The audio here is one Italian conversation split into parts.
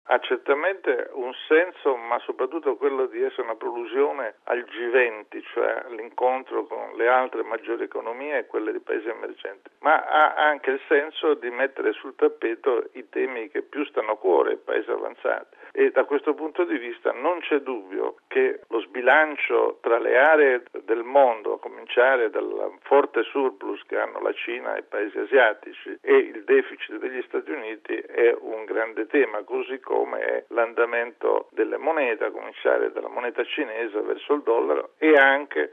Ha certamente un senso, ma soprattutto quello di essere una prolusione al G20, cioè l'incontro con le altre maggiori economie e quelle di paesi emergenti, ma ha anche il senso di mettere sul tappeto i temi che più stanno a cuore ai paesi avanzati. E da questo punto di vista non c'è dubbio che lo sbilancio tra le aree del mondo, a cominciare dal forte surplus che hanno la Cina e i paesi asiatici e il deficit degli Stati Uniti, è un grande tema, così come è l'andamento delle monete, a cominciare dalla moneta cinese verso il dollaro, e anche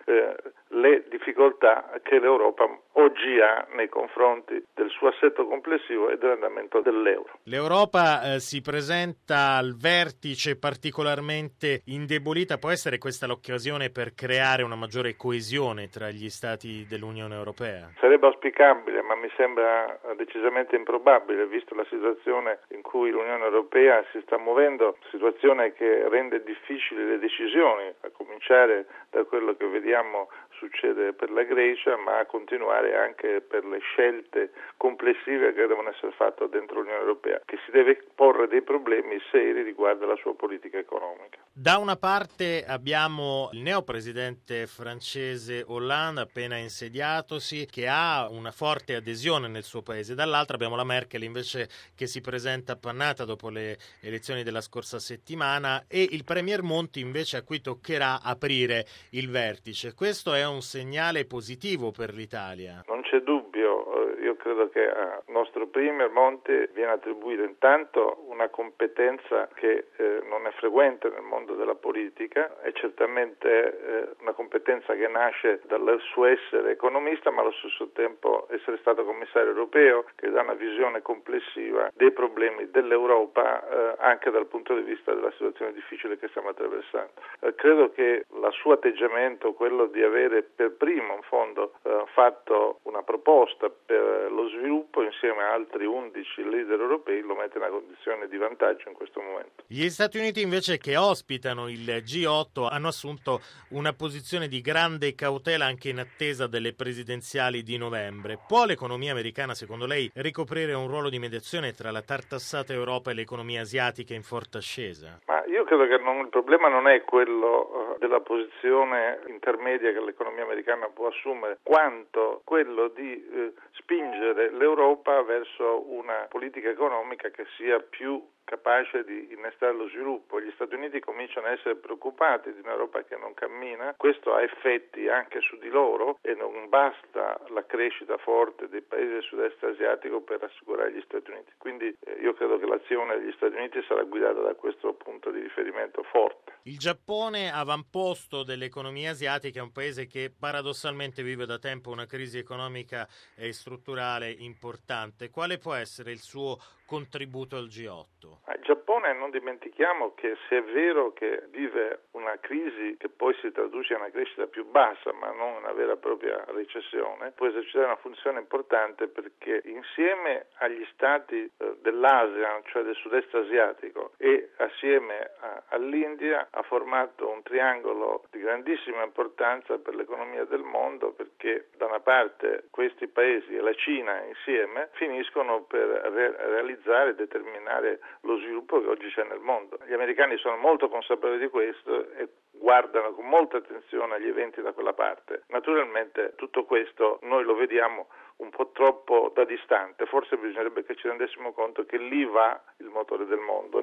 le difficoltà che l'Europa oggi ha nei confronti del suo assetto complessivo e dell'andamento dell'euro. L'Europa si presenta al vertice particolarmente indebolita. Può essere questa l'occasione per creare una maggiore coesione tra gli Stati dell'Unione Europea? Sarebbe auspicabile, ma mi sembra decisamente improbabile, visto la situazione in cui l'Unione Europea si sta muovendo, situazione che rende difficili le decisioni, a cominciare da quello che vediamo succede per la Grecia, ma a continuare anche per le scelte complessive che devono essere fatte dentro l'Unione Europea, che si deve porre dei problemi seri riguardo alla sua politica economica. Da una parte abbiamo il neopresidente francese Hollande, appena insediatosi, che ha una forte adesione nel suo paese. Dall'altra abbiamo la Merkel invece che si presenta appannata dopo le elezioni della scorsa settimana, e il premier Monti invece a cui toccherà aprire il vertice. Questo è un segnale positivo per l'Italia. Non c'è dubbio, io credo che al nostro premier Monti viene attribuita intanto una competenza che non è frequente nel mondo della politica, è certamente una competenza che nasce dal suo essere economista, ma allo stesso tempo essere stato commissario europeo, che dà una visione complessiva dei problemi dell'Europa anche dal punto di vista della situazione difficile che stiamo attraversando. Credo che il suo atteggiamento, quello di avere per primo in fondo fatto una proposta per lo sviluppo insieme a altri 11 leader europei, lo mette in una condizione di vantaggio in questo momento. Gli Stati Uniti invece, che ospitano il G8, hanno assunto una posizione di grande cautela anche in attesa delle presidenziali di novembre. Può l'economia americana, secondo lei, ricoprire un ruolo di mediazione tra la tartassata Europa e le economie asiatiche in forte ascesa? Ma io credo che il problema non è quello della posizione intermedia che l'economia americana può assumere, quanto quello di spingere l'Europa verso una politica economica che sia più capace di innestare lo sviluppo. Gli Stati Uniti cominciano a essere preoccupati di un'Europa che non cammina, questo ha effetti anche su di loro e non basta la crescita forte dei paesi del sud-est asiatico per rassicurare gli Stati Uniti. Quindi io credo che l'azione degli Stati Uniti sarà guidata da questo punto di riferimento forte. Il Giappone, avamposto dell'economia asiatica, è un paese che paradossalmente vive da tempo una crisi economica e strutturale importante. Quale può essere il suo contributo al G8? Il Giappone, non dimentichiamo che, se è vero che vive una crisi che poi si traduce in una crescita più bassa, ma non una vera e propria recessione, può esercitare una funzione importante, perché insieme agli stati dell'Asia, cioè del sud-est asiatico, e assieme all'India, ha formato un triangolo di grandissima importanza per l'economia del mondo, perché da una parte questi paesi e la Cina insieme finiscono per realizzare e determinare lo sviluppo che oggi c'è nel mondo. Gli americani sono molto consapevoli di questo e guardano con molta attenzione agli eventi da quella parte. Naturalmente tutto questo noi lo vediamo un po' troppo da distante, forse bisognerebbe che ci rendessimo conto che lì va il motore del mondo.